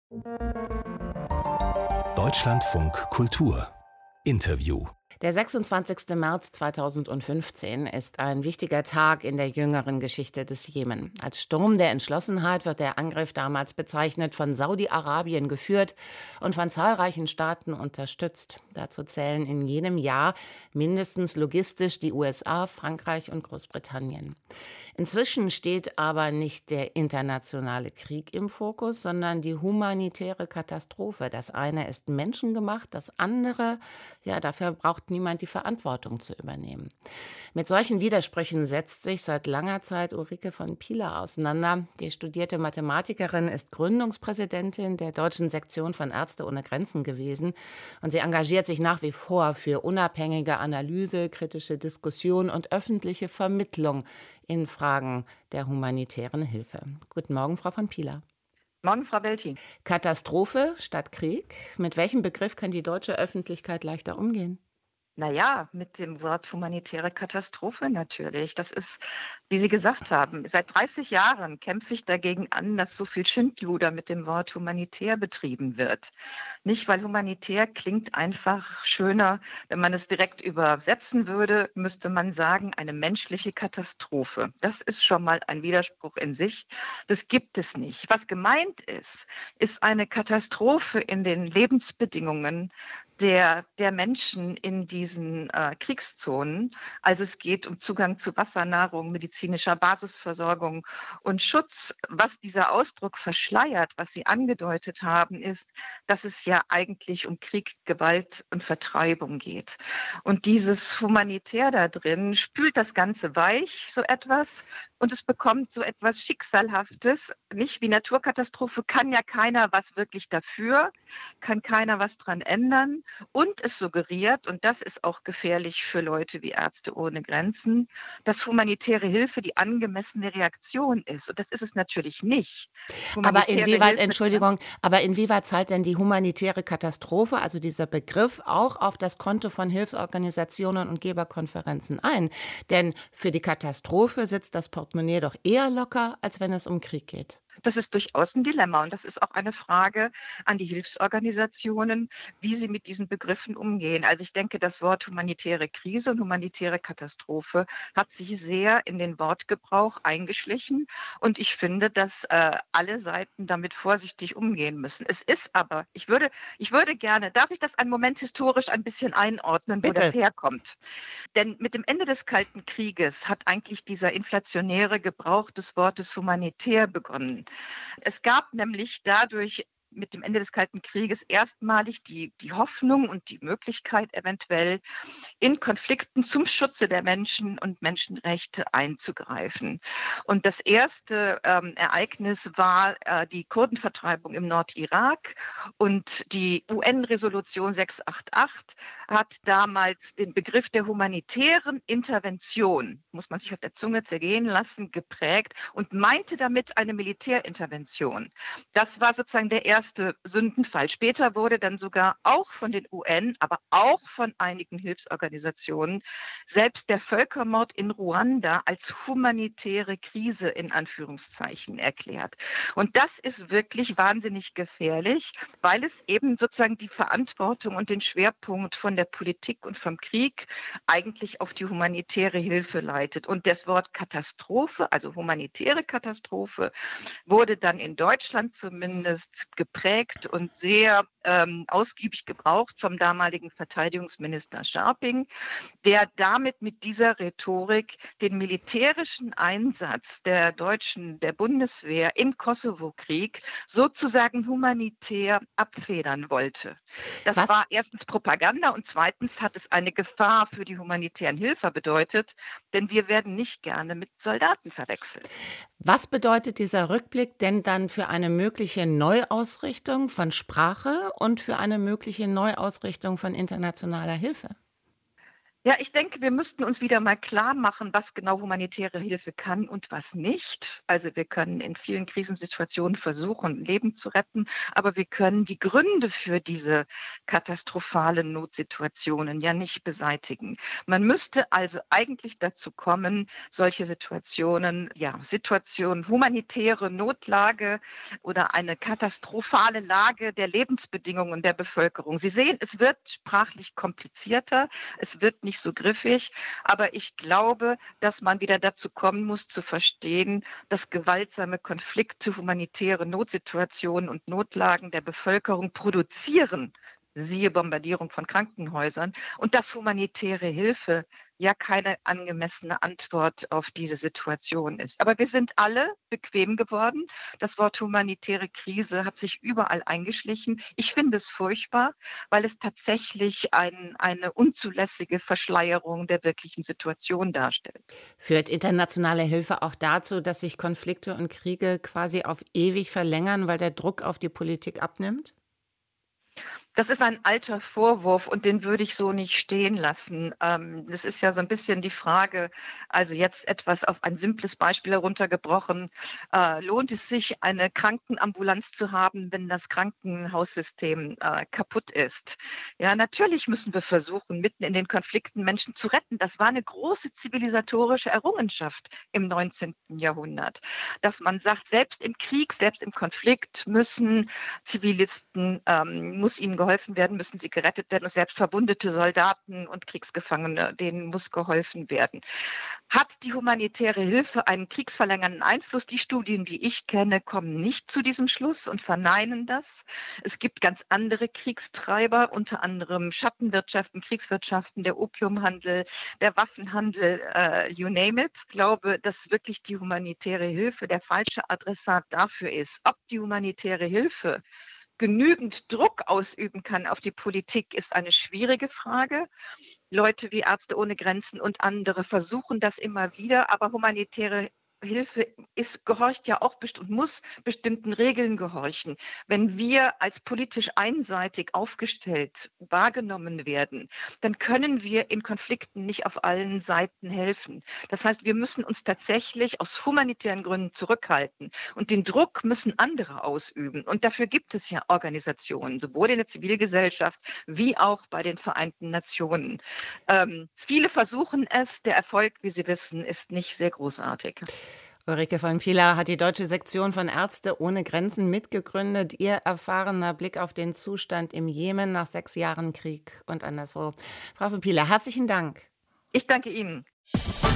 Deutschlandfunk Kultur Interview. Der 26. März 2015 ist ein wichtiger Tag in der jüngeren Geschichte des Jemen. Als Sturm der Entschlossenheit wird der Angriff damals bezeichnet, von Saudi-Arabien geführt und von zahlreichen Staaten unterstützt. Dazu zählen in jedem Jahr mindestens logistisch die USA, Frankreich und Großbritannien. Inzwischen steht aber nicht der internationale Krieg im Fokus, sondern die humanitäre Katastrophe. Das eine ist menschengemacht, das andere, dafür braucht niemand die Verantwortung zu übernehmen. Mit solchen Widersprüchen setzt sich seit langer Zeit Ulrike von Pilar auseinander. Die studierte Mathematikerin ist Gründungspräsidentin der deutschen Sektion von Ärzte ohne Grenzen gewesen und sie engagiert sich nach wie vor für unabhängige Analyse, kritische Diskussion und öffentliche Vermittlung in Fragen der humanitären Hilfe. Guten Morgen, Frau von Pilar. Morgen, Frau Belti. Katastrophe statt Krieg. Mit welchem Begriff kann die deutsche Öffentlichkeit leichter umgehen? Naja, mit dem Wort humanitäre Katastrophe natürlich. Das ist, wie Sie gesagt haben, seit 30 Jahren kämpfe ich dagegen an, dass so viel Schindluder mit dem Wort humanitär betrieben wird. Nicht, weil humanitär klingt einfach schöner. Wenn man es direkt übersetzen würde, müsste man sagen, eine menschliche Katastrophe. Das ist schon mal ein Widerspruch in sich. Das gibt es nicht. Was gemeint ist, ist eine Katastrophe in den Lebensbedingungen der Menschen in diesen Kriegszonen. Also es geht um Zugang zu Wasser, Nahrung, medizinischer Basisversorgung und Schutz. Was dieser Ausdruck verschleiert, was Sie angedeutet haben, ist, dass es ja eigentlich um Krieg, Gewalt und Vertreibung geht. Und dieses Humanitär da drin spült das Ganze weich, so etwas, und es bekommt so etwas Schicksalhaftes. Nicht wie Naturkatastrophe kann ja keiner was wirklich dafür, kann keiner was dran ändern. Und es suggeriert, und das ist auch gefährlich für Leute wie Ärzte ohne Grenzen, dass humanitäre Hilfe die angemessene Reaktion ist. Und das ist es natürlich nicht. Aber inwieweit zahlt denn die humanitäre Katastrophe, also dieser Begriff, auch auf das Konto von Hilfsorganisationen und Geberkonferenzen ein? Denn für die Katastrophe sitzt das Portemonnaie doch eher locker, als wenn es um Krieg geht. Das ist durchaus ein Dilemma und das ist auch eine Frage an die Hilfsorganisationen, wie sie mit diesen Begriffen umgehen. Also ich denke, das Wort humanitäre Krise und humanitäre Katastrophe hat sich sehr in den Wortgebrauch eingeschlichen und ich finde, dass alle Seiten damit vorsichtig umgehen müssen. Es ist aber, ich würde gerne, darf ich das einen Moment historisch ein bisschen einordnen, Bitte. Wo das herkommt? Denn mit dem Ende des Kalten Krieges hat eigentlich dieser inflationäre Gebrauch des Wortes humanitär begonnen. Es gab nämlich dadurch mit dem Ende des Kalten Krieges erstmalig die Hoffnung und die Möglichkeit, eventuell in Konflikten zum Schutze der Menschen und Menschenrechte einzugreifen. Und das erste Ereignis war die Kurdenvertreibung im Nordirak. Und die UN-Resolution 688 hat damals den Begriff der humanitären Intervention, muss man sich auf der Zunge zergehen lassen, geprägt und meinte damit eine Militärintervention. Das war sozusagen der erste Sündenfall. Später wurde dann sogar auch von den UN, aber auch von einigen Hilfsorganisationen selbst der Völkermord in Ruanda als humanitäre Krise in Anführungszeichen erklärt. Und das ist wirklich wahnsinnig gefährlich, weil es eben sozusagen die Verantwortung und den Schwerpunkt von der Politik und vom Krieg eigentlich auf die humanitäre Hilfe leitet. Und das Wort Katastrophe, also humanitäre Katastrophe, wurde dann in Deutschland zumindest geprägt und sehr ausgiebig gebraucht vom damaligen Verteidigungsminister Scharping, der damit mit dieser Rhetorik den militärischen Einsatz der Bundeswehr im Kosovo-Krieg sozusagen humanitär abfedern wollte. Das war erstens Propaganda und zweitens hat es eine Gefahr für die humanitären Hilfe bedeutet, denn wir werden nicht gerne mit Soldaten verwechselt. Was bedeutet dieser Rückblick denn dann für eine mögliche Neuausrichtung von Sprache und für eine mögliche Neuausrichtung von internationaler Hilfe? Ja, ich denke, wir müssten uns wieder mal klar machen, was genau humanitäre Hilfe kann und was nicht. Also wir können in vielen Krisensituationen versuchen, Leben zu retten, aber wir können die Gründe für diese katastrophalen Notsituationen ja nicht beseitigen. Man müsste also eigentlich dazu kommen, solche Situationen, ja, Situationen, humanitäre Notlage oder eine katastrophale Lage der Lebensbedingungen der Bevölkerung. Sie sehen, es wird sprachlich komplizierter. Es wird nicht so griffig, aber ich glaube, dass man wieder dazu kommen muss, zu verstehen, dass gewaltsame Konflikte, humanitäre Notsituationen und Notlagen der Bevölkerung produzieren, siehe Bombardierung von Krankenhäusern, und dass humanitäre Hilfe ja keine angemessene Antwort auf diese Situation ist. Aber wir sind alle bequem geworden. Das Wort humanitäre Krise hat sich überall eingeschlichen. Ich finde es furchtbar, weil es tatsächlich eine unzulässige Verschleierung der wirklichen Situation darstellt. Führt internationale Hilfe auch dazu, dass sich Konflikte und Kriege quasi auf ewig verlängern, weil der Druck auf die Politik abnimmt? Das ist ein alter Vorwurf und den würde ich so nicht stehen lassen. Das ist ja so ein bisschen die Frage, also jetzt etwas auf ein simples Beispiel heruntergebrochen, lohnt es sich, eine Krankenambulanz zu haben, wenn das Krankenhaussystem kaputt ist? Ja, natürlich müssen wir versuchen, mitten in den Konflikten Menschen zu retten. Das war eine große zivilisatorische Errungenschaft im 19. Jahrhundert, dass man sagt, selbst im Krieg, selbst im Konflikt müssen Zivilisten, muss ihnen geholfen werden, müssen sie gerettet werden. Und selbst verwundete Soldaten und Kriegsgefangene, denen muss geholfen werden. Hat die humanitäre Hilfe einen kriegsverlängernden Einfluss? Die Studien, die ich kenne, kommen nicht zu diesem Schluss und verneinen das. Es gibt ganz andere Kriegstreiber, unter anderem Schattenwirtschaften, Kriegswirtschaften, der Opiumhandel, der Waffenhandel, you name it. Ich glaube, dass wirklich die humanitäre Hilfe der falsche Adressat dafür ist. Ob die humanitäre Hilfe genügend Druck ausüben kann auf die Politik, ist eine schwierige Frage. Leute wie Ärzte ohne Grenzen und andere versuchen das immer wieder, aber humanitäre Hilfe gehorcht ja auch und muss bestimmten Regeln gehorchen. Wenn wir als politisch einseitig aufgestellt wahrgenommen werden, dann können wir in Konflikten nicht auf allen Seiten helfen. Das heißt, wir müssen uns tatsächlich aus humanitären Gründen zurückhalten und den Druck müssen andere ausüben. Und dafür gibt es ja Organisationen, sowohl in der Zivilgesellschaft wie auch bei den Vereinten Nationen. Viele versuchen es, der Erfolg, wie Sie wissen, ist nicht sehr großartig. Ulrike von Pilar hat die deutsche Sektion von Ärzte ohne Grenzen mitgegründet. Ihr erfahrener Blick auf den Zustand im Jemen nach 6 Jahren Krieg und anderswo. Frau von Pilar, herzlichen Dank. Ich danke Ihnen.